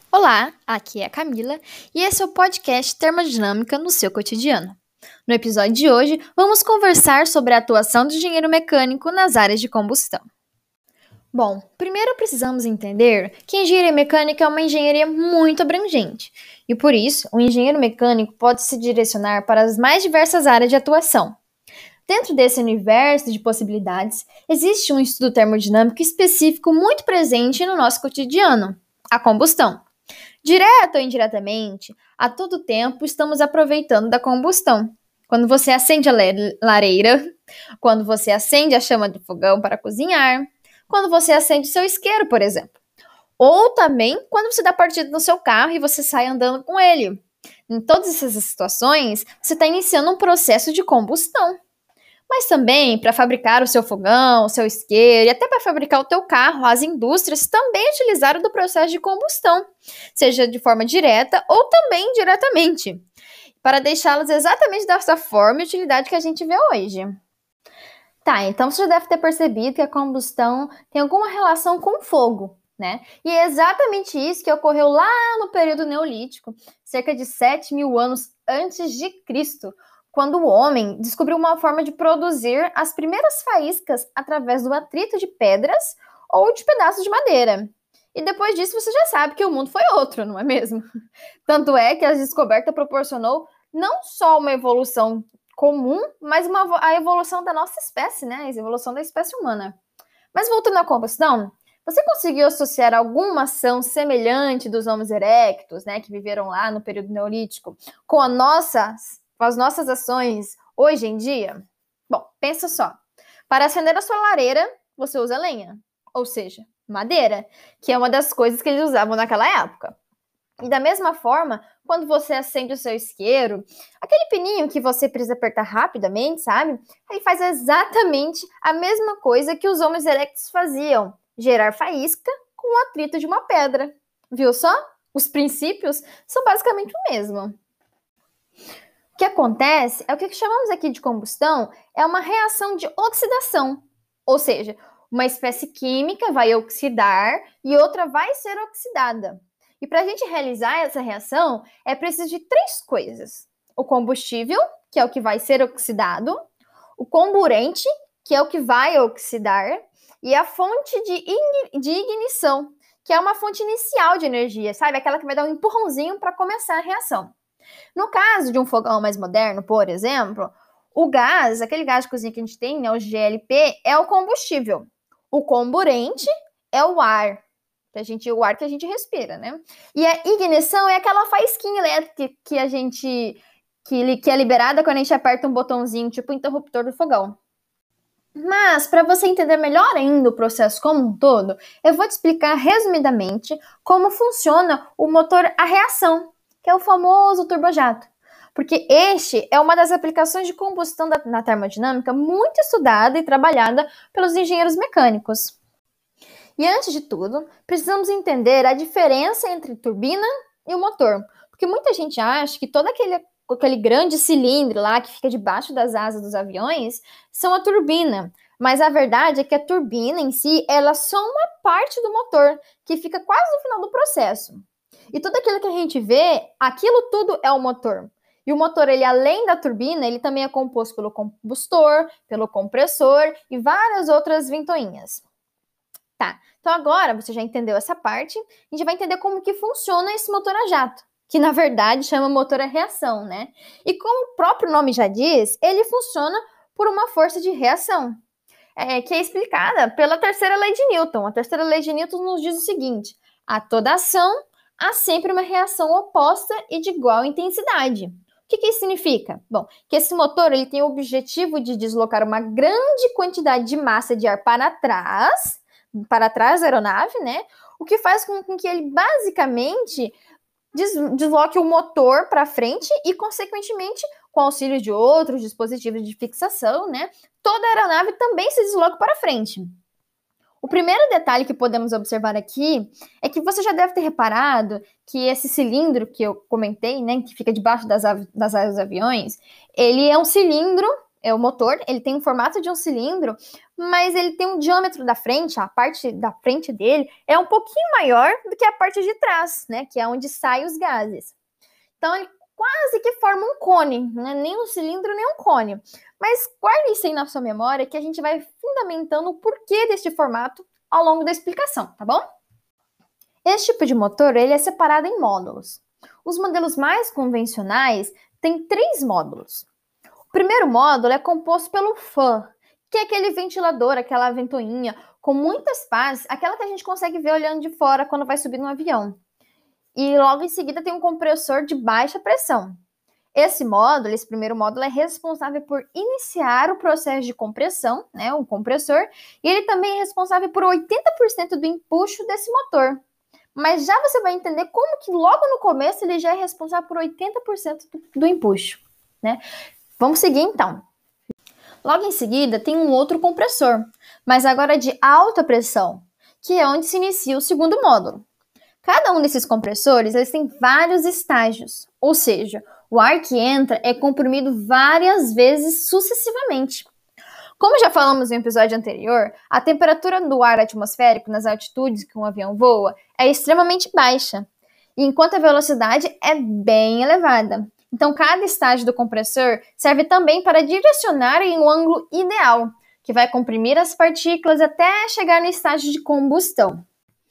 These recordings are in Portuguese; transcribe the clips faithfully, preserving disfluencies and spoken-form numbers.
Olá, aqui é a Camila e esse é o podcast Termodinâmica no seu cotidiano. No episódio de hoje, vamos conversar sobre a atuação do engenheiro mecânico nas áreas de combustão. Bom, primeiro precisamos entender que a engenharia mecânica é uma engenharia muito abrangente e, por isso, o engenheiro mecânico pode se direcionar para as mais diversas áreas de atuação. Dentro desse universo de possibilidades, existe um estudo termodinâmico específico muito presente no nosso cotidiano, a combustão. Direto ou indiretamente, a todo tempo estamos aproveitando da combustão. Quando você acende a lareira, quando você acende a chama do fogão para cozinhar, quando você acende seu isqueiro, por exemplo. Ou também quando você dá partida no seu carro e você sai andando com ele. Em todas essas situações, você está iniciando um processo de combustão. Mas também, para fabricar o seu fogão, o seu isqueiro e até para fabricar o teu carro, as indústrias também utilizaram do processo de combustão, seja de forma direta ou também indiretamente, para deixá-las exatamente dessa forma e utilidade que a gente vê hoje. Tá, então você já deve ter percebido que a combustão tem alguma relação com fogo, né? E é exatamente isso que ocorreu lá no período neolítico, cerca de sete mil anos antes de Cristo, quando o homem descobriu uma forma de produzir as primeiras faíscas através do atrito de pedras ou de pedaços de madeira. E depois disso você já sabe que o mundo foi outro, não é mesmo? Tanto é que a descoberta proporcionou não só uma evolução comum, mas uma, a evolução da nossa espécie, né? A evolução da espécie humana. Mas voltando à combustão, você conseguiu associar alguma ação semelhante dos Homos erectus, né, que viveram lá no período neolítico, com a nossa... com as nossas ações hoje em dia? Bom, pensa só. Para acender a sua lareira, você usa lenha, ou seja, madeira, que é uma das coisas que eles usavam naquela época. E da mesma forma, quando você acende o seu isqueiro, aquele pininho que você precisa apertar rapidamente, sabe? Ele faz exatamente a mesma coisa que os Homos erectus faziam, gerar faísca com o atrito de uma pedra. Viu só? Os princípios são basicamente o mesmo. O que acontece é o que chamamos aqui de combustão, é uma reação de oxidação, ou seja, uma espécie química vai oxidar e outra vai ser oxidada. E para a gente realizar essa reação, é preciso de três coisas. O combustível, que é o que vai ser oxidado, o comburente, que é o que vai oxidar, e a fonte de, de ignição, que é uma fonte inicial de energia, sabe? Aquela que vai dar um empurrãozinho para começar a reação. No caso de um fogão mais moderno, por exemplo, o gás, aquele gás de cozinha que a gente tem, né, o G L P, é o combustível. O comburente é o ar, que a gente, o ar que a gente respira, né? E a ignição é aquela faísquinha elétrica que a gente, que, que é liberada quando a gente aperta um botãozinho, tipo o interruptor do fogão. Mas, para você entender melhor ainda o processo como um todo, eu vou te explicar resumidamente como funciona o motor a reação, que é o famoso turbojato. Porque este é uma das aplicações de combustão da, na termodinâmica muito estudada e trabalhada pelos engenheiros mecânicos. E antes de tudo, precisamos entender a diferença entre turbina e o motor. Porque muita gente acha que todo aquele, aquele grande cilindro lá que fica debaixo das asas dos aviões são a turbina. Mas a verdade é que a turbina em si, ela é só uma parte do motor, que fica quase no final do processo. E tudo aquilo que a gente vê, aquilo tudo é o motor. E o motor, ele além da turbina, ele também é composto pelo combustor, pelo compressor e várias outras ventoinhas. Tá, então agora você já entendeu essa parte, a gente vai entender como que funciona esse motor a jato, que na verdade chama motor a reação, né? E como o próprio nome já diz, ele funciona por uma força de reação, é, que é explicada pela terceira lei de Newton. A terceira lei de Newton nos diz o seguinte: a toda ação há sempre uma reação oposta e de igual intensidade. O que, que isso significa? Bom, que esse motor ele tem o objetivo de deslocar uma grande quantidade de massa de ar para trás, para trás da aeronave, né? O que faz com, com que ele basicamente des, desloque o motor para frente e, consequentemente, com auxílio de outros dispositivos de fixação, né? Toda a aeronave também se desloca para frente. O primeiro detalhe que podemos observar aqui é que você já deve ter reparado que esse cilindro que eu comentei, né, que fica debaixo das, das asas dos aviões, ele é um cilindro, é o motor, ele tem o formato de um cilindro, mas ele tem um diâmetro da frente, a parte da frente dele é um pouquinho maior do que a parte de trás, né, que é onde saem os gases. Então, ele quase que forma um cone, né? Nem um cilindro, nem um cone. Mas guarde isso aí na sua memória que a gente vai fundamentando o porquê deste formato ao longo da explicação, tá bom? Esse tipo de motor ele é separado em módulos. Os modelos mais convencionais têm três módulos. O primeiro módulo é composto pelo fã, que é aquele ventilador, aquela ventoinha com muitas pás, aquela que a gente consegue ver olhando de fora quando vai subir no avião. E logo em seguida tem um compressor de baixa pressão. Esse módulo, esse primeiro módulo, é responsável por iniciar o processo de compressão, né, o compressor, e ele também é responsável por oitenta por cento do empuxo desse motor. Mas já você vai entender como que logo no começo ele já é responsável por oitenta por cento do, do empuxo, né? Vamos seguir então. Logo em seguida tem um outro compressor, mas agora de alta pressão, que é onde se inicia o segundo módulo. Cada um desses compressores eles tem vários estágios, ou seja, o ar que entra é comprimido várias vezes sucessivamente. Como já falamos no episódio anterior, a temperatura do ar atmosférico nas altitudes que um avião voa é extremamente baixa, enquanto a velocidade é bem elevada. Então, cada estágio do compressor serve também para direcionar em um ângulo ideal, que vai comprimir as partículas até chegar no estágio de combustão.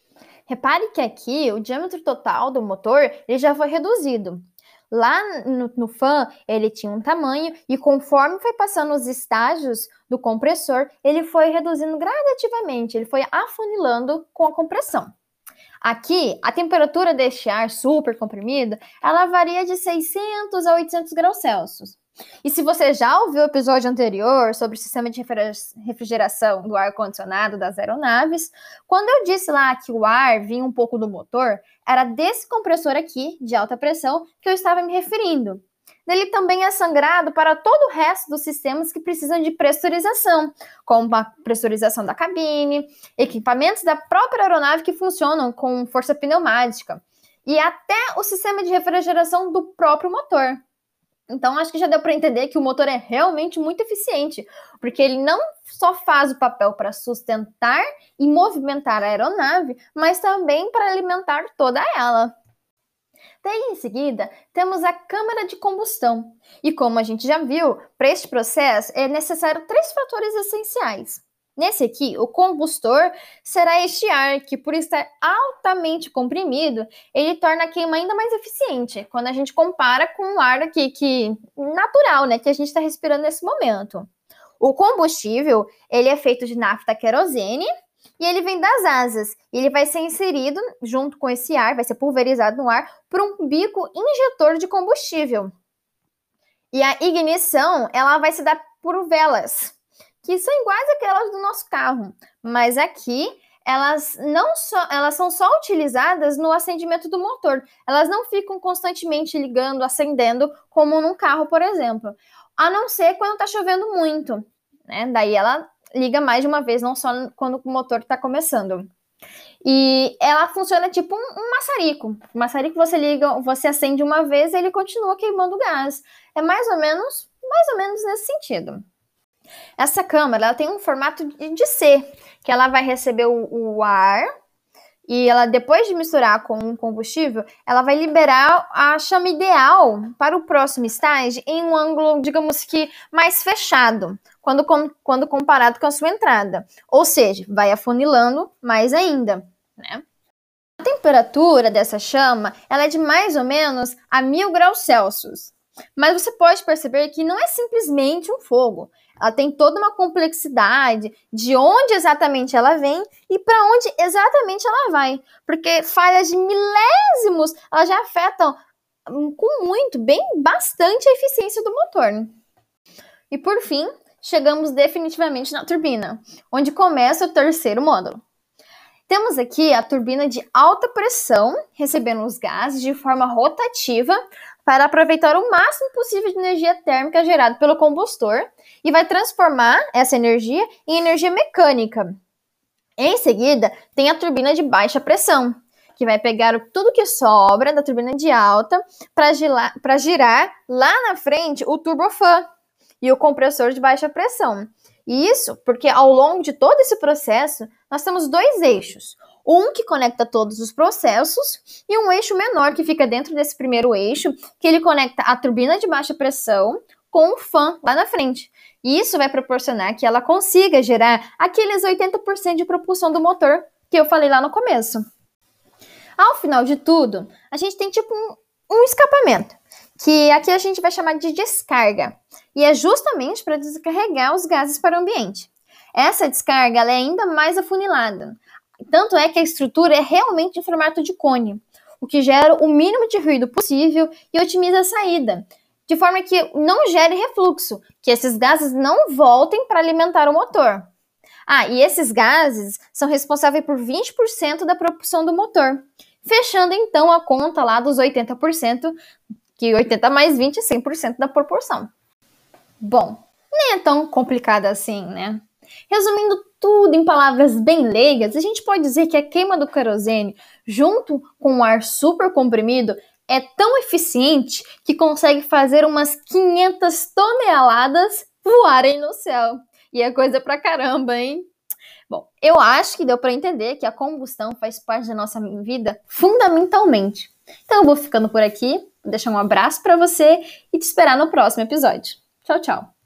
Repare que aqui o diâmetro total do motor ele já foi reduzido. Lá no, no fã ele tinha um tamanho e conforme foi passando os estágios do compressor, ele foi reduzindo gradativamente, ele foi afunilando com a compressão. Aqui, a temperatura deste ar super comprimido, ela varia de seiscentos a oitocentos graus Celsius. E se você já ouviu o episódio anterior sobre o sistema de refrigeração do ar-condicionado das aeronaves, quando eu disse lá que o ar vinha um pouco do motor, era desse compressor aqui, de alta pressão, que eu estava me referindo. Ele também é sangrado para todo o resto dos sistemas que precisam de pressurização, como a pressurização da cabine, equipamentos da própria aeronave que funcionam com força pneumática, e até o sistema de refrigeração do próprio motor. Então, acho que já deu para entender que o motor é realmente muito eficiente, porque ele não só faz o papel para sustentar e movimentar a aeronave, mas também para alimentar toda ela. Daí, em seguida, temos a câmara de combustão. E como a gente já viu, para este processo é necessário três fatores essenciais. Nesse aqui, o combustor será este ar que, por estar altamente comprimido, ele torna a queima ainda mais eficiente, quando a gente compara com o ar aqui, que, natural, né, que a gente está respirando nesse momento. O combustível, ele é feito de nafta querosene e ele vem das asas. Ele vai ser inserido junto com esse ar, vai ser pulverizado no ar por um bico injetor de combustível. E a ignição, ela vai se dar por velas, que são iguais àquelas do nosso carro, mas aqui elas, não só, elas são só utilizadas no acendimento do motor. Elas não ficam constantemente ligando, acendendo, como num carro, por exemplo. A não ser quando está chovendo muito, né? Daí ela liga mais de uma vez, não só quando o motor está começando. E ela funciona tipo um, um maçarico. O maçarico você liga, você acende uma vez e ele continua queimando gás. É mais ou menos, mais ou menos nesse sentido. Essa câmara ela tem um formato de C, que ela vai receber o, o ar e ela, depois de misturar com o combustível, ela vai liberar a chama ideal para o próximo estágio em um ângulo, digamos que, mais fechado, quando, quando comparado com a sua entrada. Ou seja, vai afunilando mais ainda, né? A temperatura dessa chama ela é de mais ou menos a mil graus Celsius. Mas você pode perceber que não é simplesmente um fogo. Ela tem toda uma complexidade de onde exatamente ela vem e para onde exatamente ela vai. Porque falhas de milésimos, elas já afetam com muito, bem, bastante a eficiência do motor. E por fim, chegamos definitivamente na turbina, onde começa o terceiro módulo. Temos aqui a turbina de alta pressão, recebendo os gases de forma rotativa para aproveitar o máximo possível de energia térmica gerada pelo combustor e vai transformar essa energia em energia mecânica. Em seguida, tem a turbina de baixa pressão, que vai pegar tudo que sobra da turbina de alta para girar, girar lá na frente o turbofan e o compressor de baixa pressão. E isso porque ao longo de todo esse processo, nós temos dois eixos. Um que conecta todos os processos e um eixo menor que fica dentro desse primeiro eixo, que ele conecta a turbina de baixa pressão com o fan lá na frente. E isso vai proporcionar que ela consiga gerar aqueles oitenta por cento de propulsão do motor que eu falei lá no começo. Ao final de tudo, a gente tem tipo um, um escapamento, que aqui a gente vai chamar de descarga. E é justamente para descarregar os gases para o ambiente. Essa descarga ela é ainda mais afunilada. Tanto é que a estrutura é realmente em formato de cone, o que gera o mínimo de ruído possível e otimiza a saída, de forma que não gere refluxo, que esses gases não voltem para alimentar o motor. Ah, e esses gases são responsáveis por vinte por cento da propulsão do motor, fechando então a conta lá dos oitenta por cento, que oitenta mais vinte é cem por cento da proporção. Bom, nem é tão complicado assim, né? Resumindo tudo em palavras bem leigas, a gente pode dizer que a queima do querosene, junto com o ar super comprimido, é tão eficiente que consegue fazer umas quinhentas toneladas voarem no céu. E é coisa pra caramba, hein? Bom, eu acho que deu para entender que a combustão faz parte da nossa vida fundamentalmente. Então eu vou ficando por aqui, vou deixar um abraço para você e te esperar no próximo episódio. Tchau, tchau!